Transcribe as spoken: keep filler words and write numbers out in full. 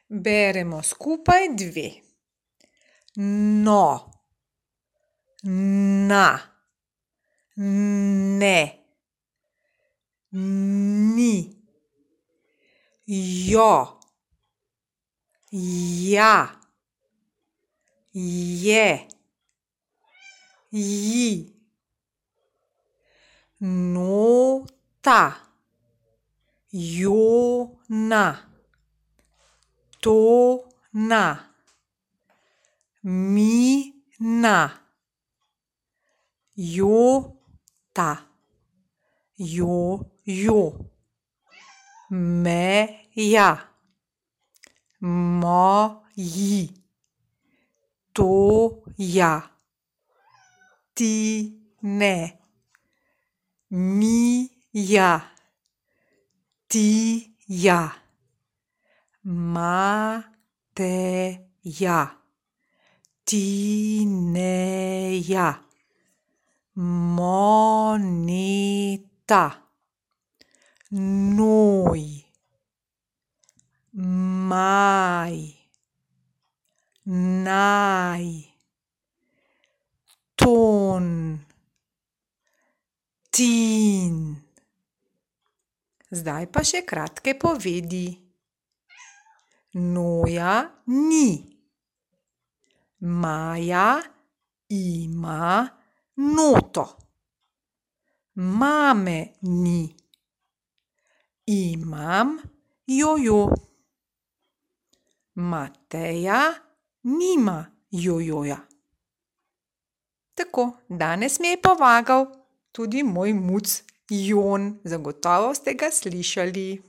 Beremo skupaj dve. No, na, ne, ni, jo, ja, je, ji, nota, jona, tona, mina, jota, jojo, meja, moji, toja, tine, mija, tija, Mateja, Tineja, Moneta, Noj, Maj, Naj, Ton, Tin. Zdaj pa še kratke povedi. Noja ni. Maja ima noto. Mame ni. Imam jojo. Mateja nima jojoja. Tako, danes mi je pomagal tudi moj muc Jon. Zagotovo ste ga slišali.